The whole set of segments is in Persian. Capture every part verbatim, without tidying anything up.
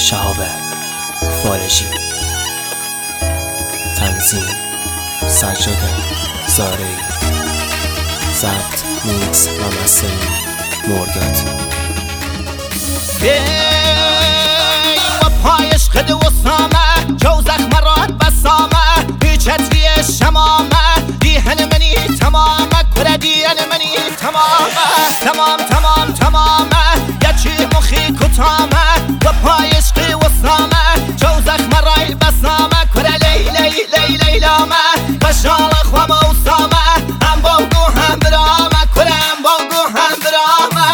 شهاب فارجی، تنظیم سجاد زارعی، ضبط میکس و مسترینگ مرداد. و پایش قد و سامه جو زخم راد بسامه بیچتری شمامه دیهن منی تمامه کره دیهن منی تمامه تمام تمام تمامه یچی مخی کتامه و پایش قی و سامه جو زخم رای بسامه کره لی لی لی لی لامه بشال خوام و سامه هم بانگو هم برامه کره هم بانگو هم برامه.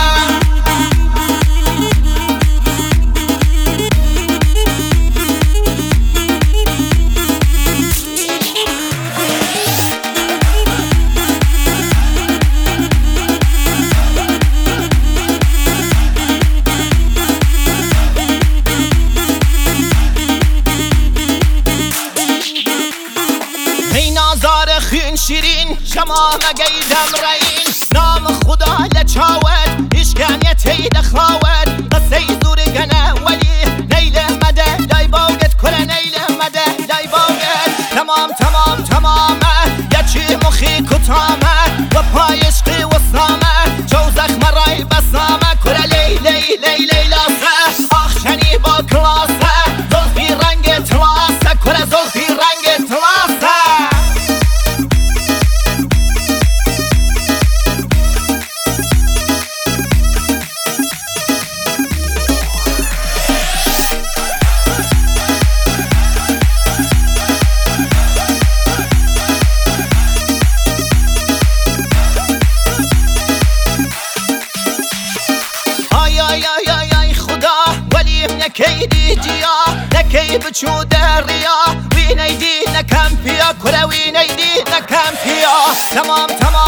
خین شیرین شما مگیدم رین نام خدا لچاوت اشکنیت هید خواوت قصه زور گنه ولی نیل مده دای باوگت کره نیل مده دای باوگت تمام تمام تمامه یچی مخی کتامه و پایش قی و سامه جو زخم رای بسامه کره لی لی لی لی لاسه آخشنی با کلاسه زلفی رنگ تلاسه کره زلفی رنگ تلاسه. نکی دیجیا نکی بچو دریا وی نیدی نکم پیا کره وی نیدی نکم پیا تمام تمام